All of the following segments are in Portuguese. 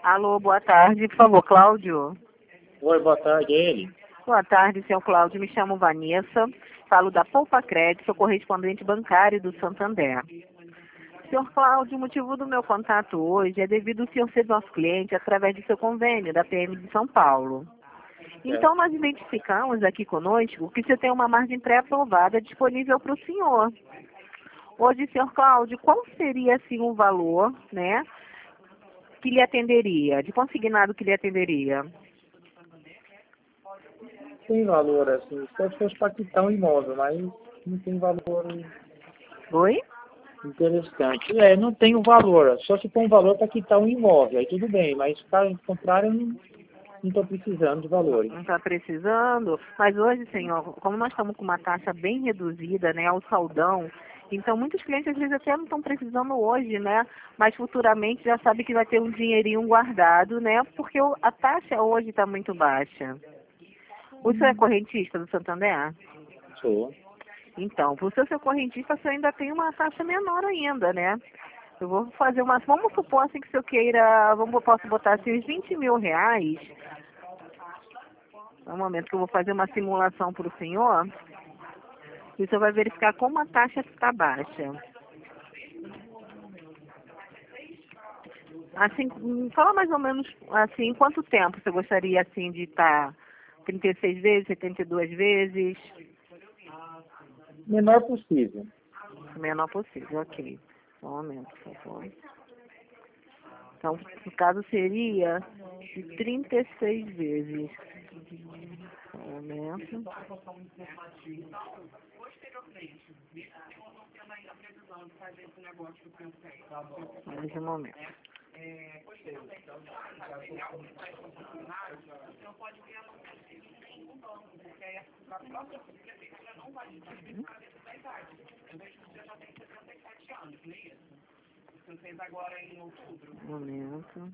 Alô, boa tarde, por favor, Cláudio. Oi, boa tarde, é ele. Boa tarde, senhor Cláudio. Me chamo Vanessa, falo da Poupa Crédito, sou correspondente bancário do Santander. Senhor Cláudio, o motivo do meu contato hoje é devido ao senhor ser nosso cliente através do seu convênio da PM de São Paulo. Então, nós identificamos aqui conosco que você tem uma margem pré-aprovada disponível para o senhor. Hoje, senhor Cláudio, qual seria, assim, o valor, né, que lhe atenderia, de consignado que lhe atenderia? Tem valor, assim, só se fosse para quitar um imóvel, mas não tem valor Oi? interessante. Não tem um valor, só se for um valor para quitar um imóvel, aí tudo bem, mas para comprar eu não estou precisando de valores. Não está precisando? Mas hoje, senhor, como nós estamos com uma taxa bem reduzida, né, ao saldão, então muitos clientes às vezes até não estão precisando hoje, né, mas futuramente já sabe que vai ter um dinheirinho guardado, né, porque a taxa hoje está muito baixa. O senhor é correntista do Santander? Sou. Então, por ser correntista, você ainda tem uma taxa menor ainda, né? Eu vou fazer uma... Vamos supor assim que se eu queira... Posso botar assim uns 20 mil reais. No momento que eu vou fazer uma simulação para o senhor. E o senhor vai verificar como a taxa está baixa. Assim, fala mais ou menos assim, quanto tempo você gostaria assim de estar 36 vezes, 72 vezes? Menor possível. O menor possível, ok. Só um momento, por favor. Então, no caso, seria de 36 vezes. Só um momento. Mais um momento. Um momento.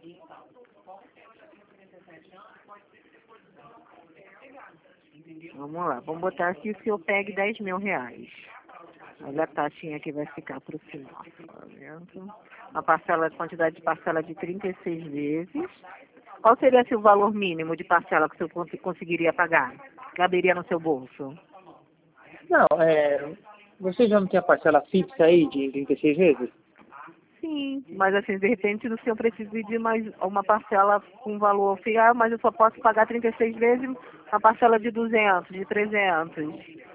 Vamos lá, vamos botar aqui o senhor pegue 10 mil reais. Olha a taxinha que vai ficar para o senhor. A parcela, a quantidade de parcela de 36 vezes. Qual seria assim, o valor mínimo de parcela que o senhor conseguiria pagar? Caberia no seu bolso? Não, você já não tem a parcela fixa aí de 36 vezes? Sim, mas assim, de repente o senhor precisa de mais uma parcela com valor fiel, mas eu só posso pagar 36 vezes a parcela de 200, de 300.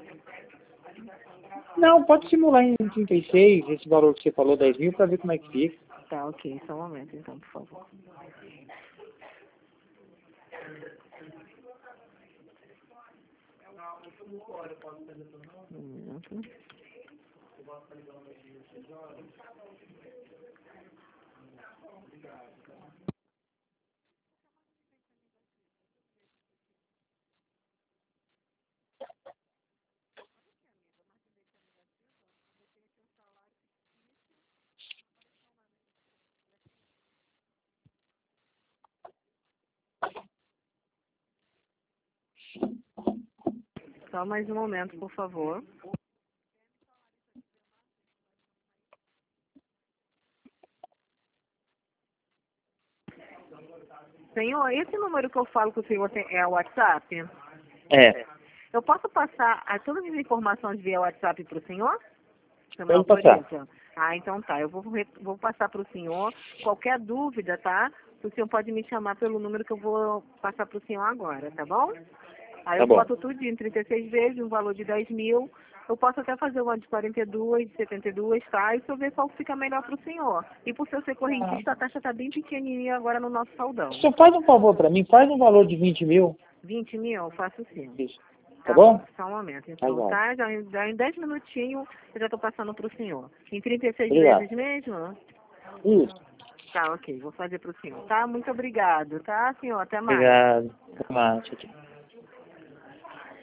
Não, pode simular em 36, esse valor que você falou, 10 mil, para ver como é que fica. Tá, ok, só um momento então, por favor. Um momento. Só mais um momento, por favor. Senhor, esse número que eu falo com o senhor é o WhatsApp? É, Eu posso passar todas as informações via WhatsApp para o senhor? Você me pode passar. autoriza? Ah, então tá. Eu vou passar para o senhor. Qualquer dúvida, tá? O senhor pode me chamar pelo número que eu vou passar para o senhor agora, tá bom? Aí Tá eu bom. boto tudo em 36 vezes, um valor de 10 mil. Eu posso até fazer uma de 42, de 72, tá? E se eu ver qual fica melhor para o senhor. E por ser correntista, a taxa tá bem pequenininha agora no nosso saldão. Você faz um favor para mim, faz um valor de 20 mil. 20 mil? Faço sim. Isso. Tá Tá bom, bom? só um momento. Tá Então, bom. tá? Já em 10 minutinhos eu já estou passando para o senhor. Em 36 Obrigado. vezes mesmo? Isso. Tá, ok. Vou fazer para o senhor. Tá? Muito obrigado, tá, senhor? Até mais. Obrigado. Até mais. Tchau, tchau.